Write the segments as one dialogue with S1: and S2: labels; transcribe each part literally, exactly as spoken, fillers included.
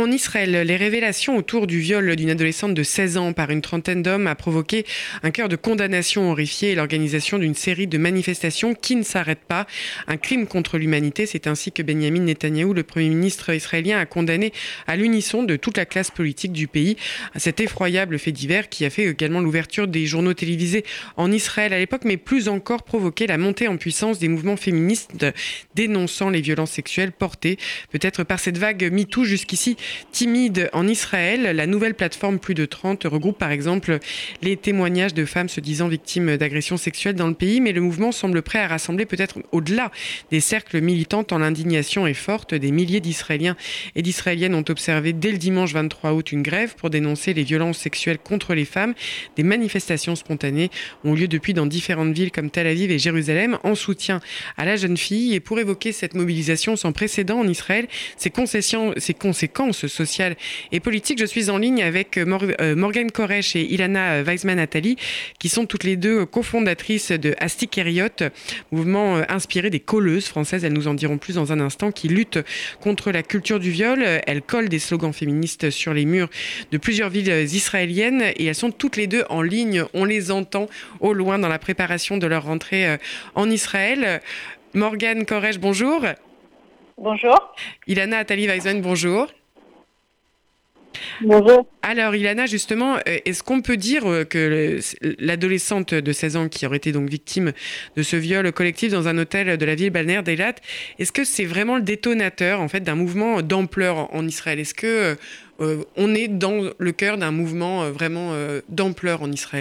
S1: En Israël, les révélations autour du viol d'une adolescente de seize ans par une trentaine d'hommes a provoqué un chœur de condamnation horrifié et l'organisation d'une série de manifestations qui ne s'arrêtent pas. Un crime contre l'humanité, c'est ainsi que Benjamin Netanyahou, le Premier ministre israélien, a condamné à l'unisson de toute la classe politique du pays cet effroyable fait divers qui a fait également l'ouverture des journaux télévisés en Israël à l'époque, mais plus encore provoqué la montée en puissance des mouvements féministes dénonçant les violences sexuelles portées peut-être par cette vague MeToo jusqu'ici timide en Israël. La nouvelle plateforme Plus de trente regroupe par exemple les témoignages de femmes se disant victimes d'agressions sexuelles dans le pays, mais le mouvement semble prêt à rassembler peut-être au-delà des cercles militants tant l'indignation est forte. Des milliers d'Israéliens et d'Israéliennes ont observé dès le dimanche vingt-trois août une grève pour dénoncer les violences sexuelles contre les femmes. Des manifestations spontanées ont lieu depuis dans différentes villes comme Tel Aviv et Jérusalem en soutien à la jeune fille. Et pour évoquer cette mobilisation sans précédent en Israël, ses, ses conséquences sociales et politiques, je suis en ligne avec Morgane Koresh et Ilana Weizmann-Attali, qui sont toutes les deux cofondatrices de Asti Keriot, mouvement inspiré des colleuses françaises, elles nous en diront plus dans un instant, qui luttent contre la culture du viol. Elles collent des slogans féministes sur les murs de plusieurs villes israéliennes et elles sont toutes les deux en ligne. On les entend au loin dans la préparation de leur rentrée en Israël. Morgane Koresh, bonjour.
S2: Bonjour.
S1: Ilana Attali-Weizmann, bonjour.
S2: Bonjour.
S1: Alors Ilana, justement, est-ce qu'on peut dire que l'adolescente de seize ans qui aurait été donc victime de ce viol collectif dans un hôtel de la ville balnéaire d'Eilat, est-ce que c'est vraiment le détonateur en fait d'un mouvement d'ampleur en Israël ? Est-ce que euh, on est dans le cœur d'un mouvement vraiment euh, d'ampleur en Israël ?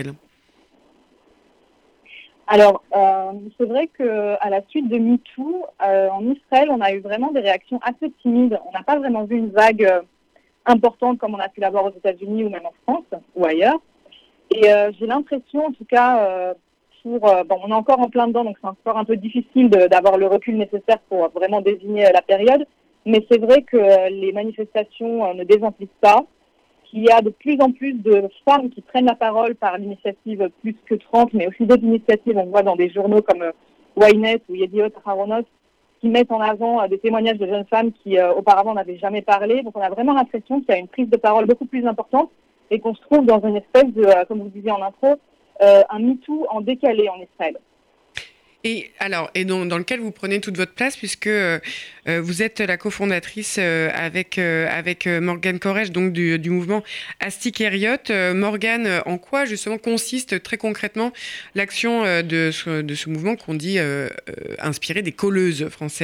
S2: Alors, euh, c'est vrai qu'à la suite de MeToo, euh, en Israël, on a eu vraiment des réactions assez timides. On n'a pas vraiment vu une vague euh, importante comme on a pu l'avoir aux États-Unis ou même en France ou ailleurs. Et euh, j'ai l'impression, en tout cas, euh, pour, euh, bon, on est encore en plein dedans, donc c'est encore un peu difficile de, d'avoir le recul nécessaire pour vraiment désigner euh, la période. Mais c'est vrai que euh, les manifestations euh, ne désemplissent pas. Il y a de plus en plus de femmes qui prennent la parole par l'initiative Plus que trente, mais aussi d'autres initiatives, on voit dans des journaux comme Ynet ou Yediot Aharonot, qui mettent en avant des témoignages de jeunes femmes qui euh, auparavant n'avaient jamais parlé. Donc on a vraiment l'impression qu'il y a une prise de parole beaucoup plus importante et qu'on se trouve dans une espèce de, euh, comme vous disiez en intro, euh, un MeToo en décalé en Israël.
S1: Et alors, et dans, dans lequel vous prenez toute votre place, puisque euh, vous êtes la cofondatrice euh, avec euh, avec Morgane Koresh, donc du, du mouvement Asti Keriot. Euh, Morgane, en quoi justement consiste très concrètement l'action euh, de ce, de ce mouvement qu'on dit euh, euh, inspiré des colleuses françaises ?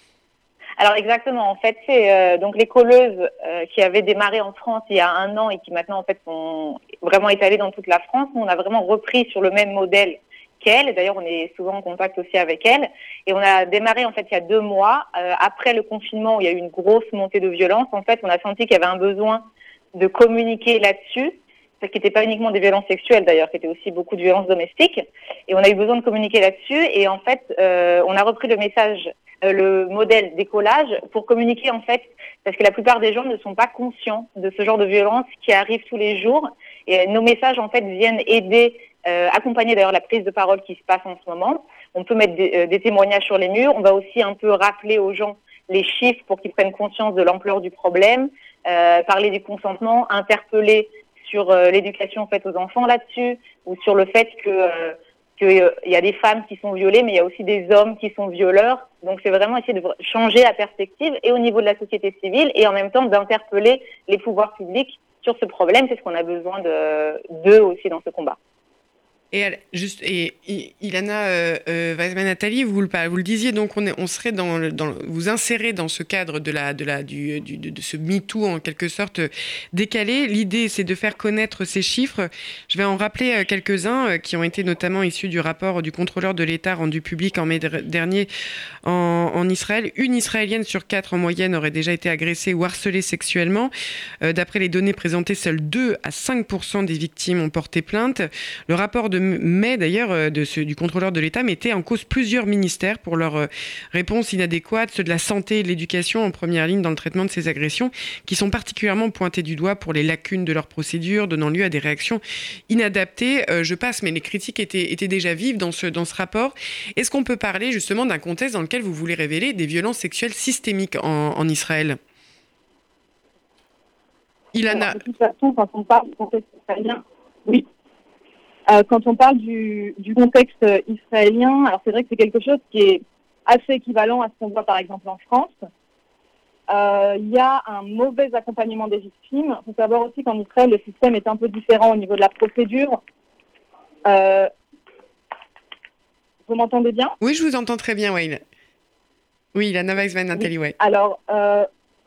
S2: Alors exactement, en fait, c'est euh, donc les colleuses euh, qui avaient démarré en France il y a un an et qui maintenant en fait sont vraiment étalées dans toute la France. Nous, on a vraiment repris sur le même modèle qu'elle. D'ailleurs, on est souvent en contact aussi avec elle. Et on a démarré, en fait, il y a deux mois, euh, après le confinement, où il y a eu une grosse montée de violence. En fait, on a senti qu'il y avait un besoin de communiquer là-dessus, ce qui n'était pas uniquement des violences sexuelles, d'ailleurs, qui était aussi beaucoup de violences domestiques. Et on a eu besoin de communiquer là-dessus. Et en fait, euh, on a repris le message, euh, le modèle des collages pour communiquer, en fait, parce que la plupart des gens ne sont pas conscients de ce genre de violence qui arrive tous les jours. Et nos messages, en fait, viennent aider Euh, accompagner d'ailleurs la prise de parole qui se passe en ce moment. On peut mettre des, euh, des témoignages sur les murs. On va aussi un peu rappeler aux gens les chiffres pour qu'ils prennent conscience de l'ampleur du problème, euh, parler du consentement, interpeller sur euh, l'éducation faite aux enfants là-dessus, ou sur le fait que euh, qu'il euh, y a des femmes qui sont violées, mais il y a aussi des hommes qui sont violeurs. Donc c'est vraiment essayer de changer la perspective et au niveau de la société civile et en même temps d'interpeller les pouvoirs publics sur ce problème, c'est ce qu'on a besoin de, d'eux aussi dans ce combat.
S1: Et juste et Ilana euh, euh, Weizmann-Attali, vous le vous le disiez, donc on est, on serait dans, le, dans vous insérez dans ce cadre de la de la du, du de, de ce MeToo en quelque sorte décalé. L'idée c'est de faire connaître ces chiffres. Je vais en rappeler quelques-uns qui ont été notamment issus du rapport du contrôleur de l'État rendu public en mai dernier en, en Israël. Une Israélienne sur quatre en moyenne aurait déjà été agressée ou harcelée sexuellement. Euh, d'après les données présentées, seuls deux à cinq pour cent des victimes ont porté plainte. Le rapport de mai d'ailleurs de ce, du contrôleur de l'État mettait en cause plusieurs ministères pour leur réponse inadéquate, ceux de la santé et de l'éducation en première ligne dans le traitement de ces agressions, qui sont particulièrement pointés du doigt pour les lacunes de leurs procédures, donnant lieu à des réactions inadaptées. Euh, je passe, mais les critiques étaient, étaient déjà vives dans ce, dans ce rapport. Est-ce qu'on peut parler justement d'un contexte dans lequel vous voulez révéler des violences sexuelles systémiques en, en Israël ? Ilana.
S3: Alors, de toute façon, quand on parle du contexte israélien, oui. Euh, quand on parle du, du contexte israélien, alors c'est vrai que c'est quelque chose qui est assez équivalent à ce qu'on voit par exemple en France. Euh, Il y a un mauvais accompagnement des victimes. Il faut savoir aussi qu'en Israël, le système est un peu différent au niveau de la procédure. Euh, vous m'entendez bien?
S1: Oui, je vous entends très bien, Wael. Oui, Ilana Weizmann, Nathalie,
S3: Oui.
S1: ouais.
S3: Alors, euh,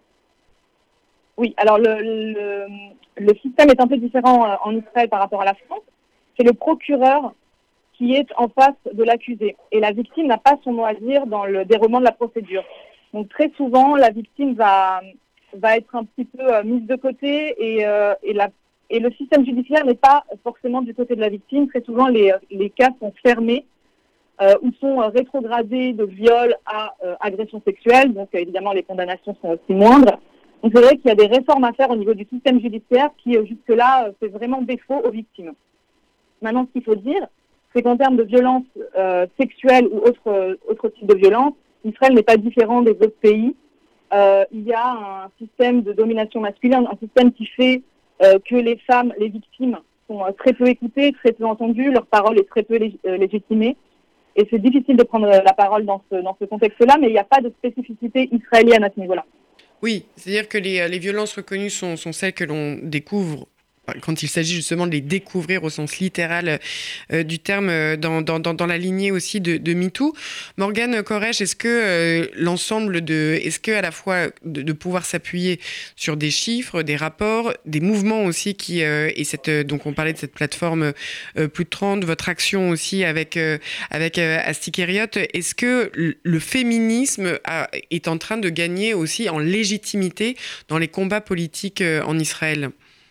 S3: oui, alors le, le, le système est un peu différent euh, en Israël par rapport à la France. C'est le procureur qui est en face de l'accusé. Et la victime n'a pas son mot à dire dans le déroulement de la procédure. Donc très souvent, la victime va, va être un petit peu euh, mise de côté et, euh, et, la, et le système judiciaire n'est pas forcément du côté de la victime. Très souvent, les, les cas sont fermés euh, ou sont euh, rétrogradés de viol à euh, agression sexuelle. Donc euh, évidemment, les condamnations sont aussi moindres. Donc c'est vrai qu'il y a des réformes à faire au niveau du système judiciaire qui, euh, jusque-là, euh, fait vraiment défaut aux victimes. Maintenant, ce qu'il faut dire, c'est qu'en termes de violence euh, sexuelle ou autre, euh, autre type de violence, Israël n'est pas différent des autres pays. Euh, il y a un système de domination masculine, un système qui fait euh, que les femmes, les victimes, sont euh, très peu écoutées, très peu entendues, leur parole est très peu lég- euh, légitimée. Et c'est difficile de prendre la parole dans ce, dans ce contexte-là, mais il n'y a pas de spécificité israélienne à ce niveau-là.
S1: Oui, c'est-à-dire que les, les violences reconnues sont, sont celles que l'on découvre quand il s'agit justement de les découvrir au sens littéral euh, du terme, euh, dans, dans, dans la lignée aussi de, de MeToo. Morgane Koresh, est-ce que euh, l'ensemble de... Est-ce que à la fois de, de pouvoir s'appuyer sur des chiffres, des rapports, des mouvements aussi qui... Euh, et cette, euh, donc on parlait de cette plateforme euh, plus de trente, votre action aussi avec, euh, avec euh, Astikeriot, est-ce que le féminisme a, est en train de gagner aussi en légitimité dans les combats politiques euh, en Israël ?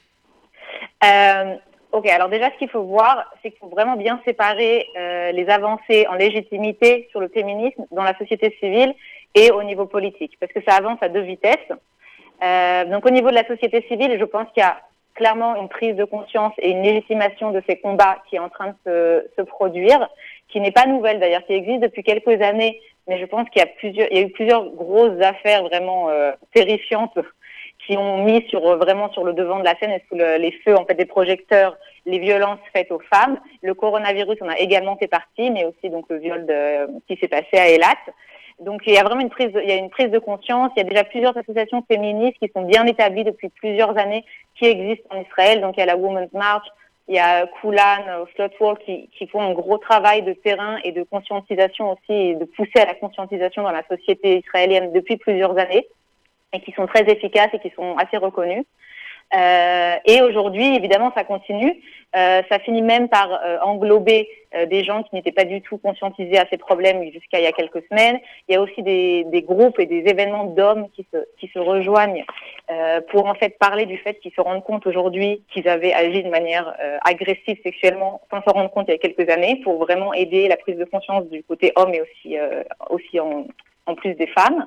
S2: Euh, ok, alors déjà, ce qu'il faut voir, c'est qu'il faut vraiment bien séparer euh, les avancées en légitimité sur le féminisme dans la société civile et au niveau politique, parce que ça avance à deux vitesses. Euh, donc au niveau de la société civile, je pense qu'il y a clairement une prise de conscience et une légitimation de ces combats qui est en train de se, se produire, qui n'est pas nouvelle d'ailleurs, qui existe depuis quelques années, mais je pense qu'il y a plusieurs, il y a eu plusieurs grosses affaires vraiment euh, terrifiantes qui ont mis sur vraiment sur le devant de la scène et sous le, les feux en fait des projecteurs les violences faites aux femmes. Le coronavirus en a également fait partie, mais aussi donc le viol de, qui s'est passé à Eilat. Donc il y a vraiment une prise, de, il y a une prise de conscience. Il y a déjà plusieurs associations féministes qui sont bien établies depuis plusieurs années, qui existent en Israël. Donc il y a la Women's March, il y a Kulan, Slotwalk qui, qui font un gros travail de terrain et de conscientisation aussi, et de pousser à la conscientisation dans la société israélienne depuis plusieurs années, et qui sont très efficaces et qui sont assez reconnus. Euh, et aujourd'hui, évidemment, ça continue. Euh, ça finit même par euh, englober euh, des gens qui n'étaient pas du tout conscientisés à ces problèmes jusqu'à il y a quelques semaines. Il y a aussi des, des groupes et des événements d'hommes qui se, qui se rejoignent euh, pour en fait parler du fait qu'ils se rendent compte aujourd'hui qu'ils avaient agi de manière euh, agressive sexuellement sans s'en rendre compte il y a quelques années, pour vraiment aider la prise de conscience du côté homme et aussi, euh, aussi en, en plus des femmes.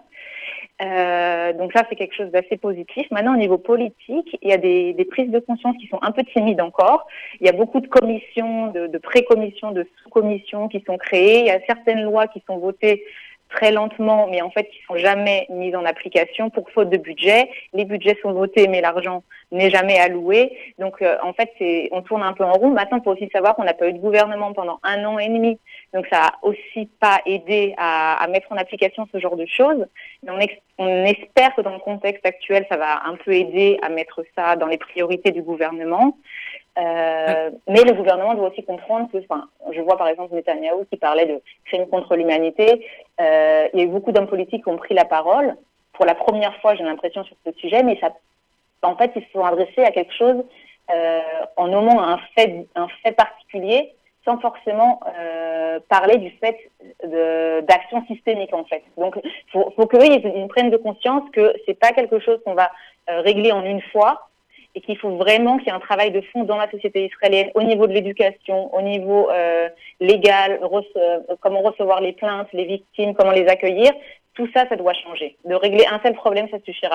S2: Euh, donc ça, c'est quelque chose d'assez positif. Maintenant, au niveau politique, il y a des, des prises de conscience qui sont un peu timides encore. Il y a beaucoup de commissions, de, de pré-commissions, de sous-commissions qui sont créées. Il y a certaines lois qui sont votées très lentement, mais en fait qui sont jamais mises en application pour faute de budget. Les budgets sont votés, mais l'argent n'est jamais alloué. Donc euh, en fait, c'est, on tourne un peu en rond. Maintenant, il faut aussi savoir qu'on n'a pas eu de gouvernement pendant un an et demi. Donc ça a aussi pas aidé à, à mettre en application ce genre de choses. Mais on, ex- on espère que dans le contexte actuel, ça va un peu aider à mettre ça dans les priorités du gouvernement. Euh, mais le gouvernement doit aussi comprendre que, enfin, je vois par exemple Netanyahou qui parlait de crimes contre l'humanité. Euh, il y a eu beaucoup d'hommes politiques qui ont pris la parole pour la première fois, j'ai l'impression, sur ce sujet, mais ça, en fait, ils se sont adressés à quelque chose euh, en nommant un fait, un fait particulier, sans forcément euh, parler du fait de, d'action systémique en fait. Donc, faut, faut qu'eux ils, ils prennent de conscience que c'est pas quelque chose qu'on va euh, régler en une fois, et qu'il faut vraiment qu'il y ait un travail de fond dans la société israélienne, au niveau de l'éducation, au niveau euh, légal, rece- comment recevoir les plaintes, les victimes, comment les accueillir. Tout ça, ça doit changer. De régler un seul problème, ça suffira pas.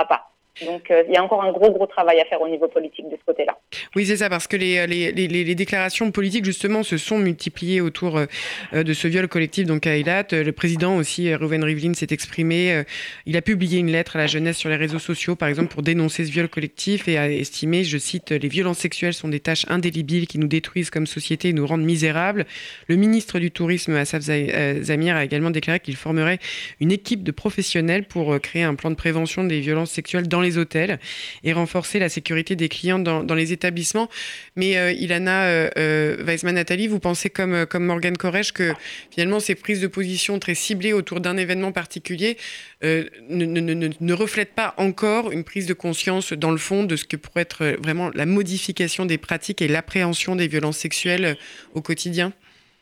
S2: Donc, euh, il y a encore un gros, gros travail à faire au niveau politique de ce côté-là.
S1: Oui, c'est ça, parce que les, les, les, les déclarations politiques, justement, se sont multipliées autour euh, de ce viol collectif donc à Eilat. Le président aussi, Reuven Rivlin, s'est exprimé. Euh, il a publié une lettre à la jeunesse sur les réseaux sociaux, par exemple, pour dénoncer ce viol collectif et a estimé, je cite, « Les violences sexuelles sont des tâches indélébiles qui nous détruisent comme société et nous rendent misérables ». Le ministre du Tourisme, Assaf Zamir, a également déclaré qu'il formerait une équipe de professionnels pour créer un plan de prévention des violences sexuelles dans les hôtels et renforcer la sécurité des clients dans, dans les établissements. Mais euh, Ilana euh, Weissman-Attali, vous pensez comme, comme Morgane Koresh que finalement ces prises de position très ciblées autour d'un événement particulier euh, ne, ne, ne, ne reflètent pas encore une prise de conscience dans le fond de ce que pourrait être vraiment la modification des pratiques et l'appréhension des violences sexuelles au quotidien?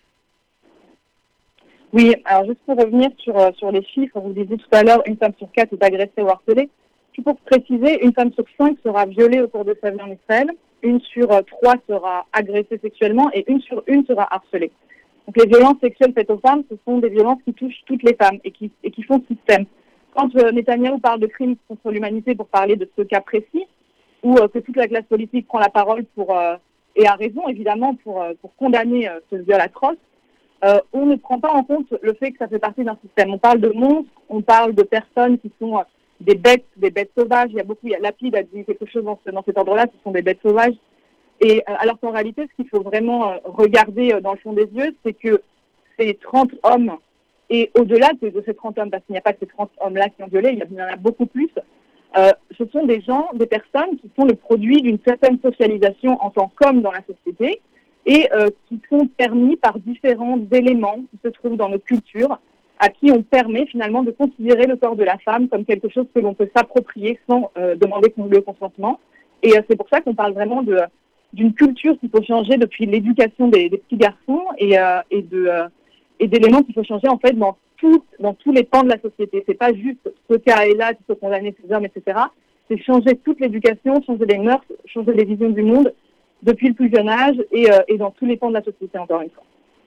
S3: Oui, alors juste pour revenir sur, sur les chiffres, vous disiez tout à l'heure, une femme sur quatre est agressée ou harcelée. Pour préciser, une femme sur cinq sera violée au cours de sa vie en Israël, une sur trois sera agressée sexuellement et une sur une sera harcelée. Donc les violences sexuelles faites aux femmes, ce sont des violences qui touchent toutes les femmes et qui, et qui font système. Quand euh, Netanyahou parle de crimes contre l'humanité pour parler de ce cas précis, ou euh, que toute la classe politique prend la parole pour, euh, et a raison évidemment pour, euh, pour condamner euh, ce viol atroce, euh, on ne prend pas en compte le fait que ça fait partie d'un système. On parle de monstres, on parle de personnes qui sont... Euh, des bêtes, des bêtes sauvages. Il y a beaucoup, il y a Lapide a dit quelque chose dans, ce, dans cet ordre-là, ce sont des bêtes sauvages. Et euh, alors qu'en réalité, ce qu'il faut vraiment euh, regarder euh, dans le fond des yeux, c'est que ces trente hommes, et au-delà de, de ces trente hommes, parce qu'il n'y a pas que ces trente hommes-là qui ont violé, il y en a beaucoup plus, euh, ce sont des gens, des personnes qui sont le produit d'une certaine socialisation en tant qu'hommes dans la société et euh, qui sont permis par différents éléments qui se trouvent dans nos cultures, à qui on permet finalement de considérer le corps de la femme comme quelque chose que l'on peut s'approprier sans euh, demander le consentement. Et euh, c'est pour ça qu'on parle vraiment de, d'une culture qu'il faut changer depuis l'éducation des, des petits garçons et, euh, et, de, euh, et d'éléments qu'il faut changer en fait dans, tout, dans tous les pans de la société. C'est pas juste ce cas est là, il faut condamner ces hommes, et cetera. C'est changer toute l'éducation, changer les mœurs, changer les visions du monde depuis le plus jeune âge et, euh, et dans tous les pans de la société, encore une fois.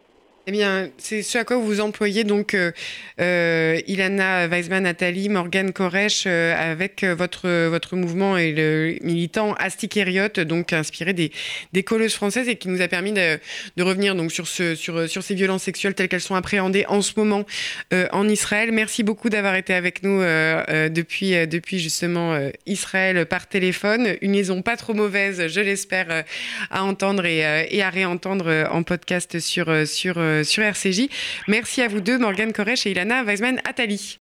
S1: Eh bien, c'est ce à quoi vous employez donc euh, euh, Ilana Weissman-Attali, Morgane Koresh, euh, avec votre votre mouvement et le militant Astikériot, donc inspiré des des colleuses françaises et qui nous a permis de, de revenir donc sur ce sur sur ces violences sexuelles telles qu'elles sont appréhendées en ce moment euh, en Israël. Merci beaucoup d'avoir été avec nous euh, euh, depuis euh, depuis justement euh, Israël par téléphone. Une liaison pas trop mauvaise, je l'espère, euh, à entendre et, euh, et à réentendre euh, en podcast sur euh, sur euh, sur R C J. Merci à vous deux, Morgane Koresh et Ilana Weissman-Attali.